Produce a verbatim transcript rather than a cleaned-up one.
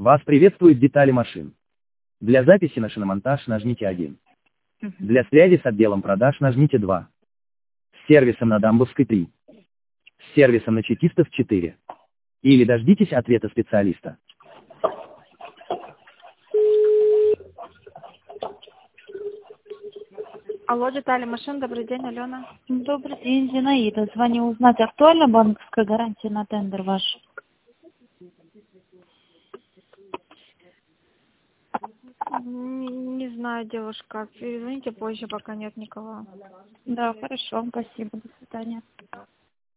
Вас приветствует детали машин. Для записи на шиномонтаж нажмите один. Мгм. Для связи с отделом продаж нажмите два. С сервисом на Дамбовской три. С сервисом на Чекистов четыре. Или дождитесь ответа специалиста. Алло, детали машин, добрый день, Алена. Добрый день, Зинаида. Звоню узнать, актуальна банковская гарантия на тендер ваш? Н- Не знаю, девушка, перезвоните позже, пока нет никого. Да, хорошо, спасибо, до свидания.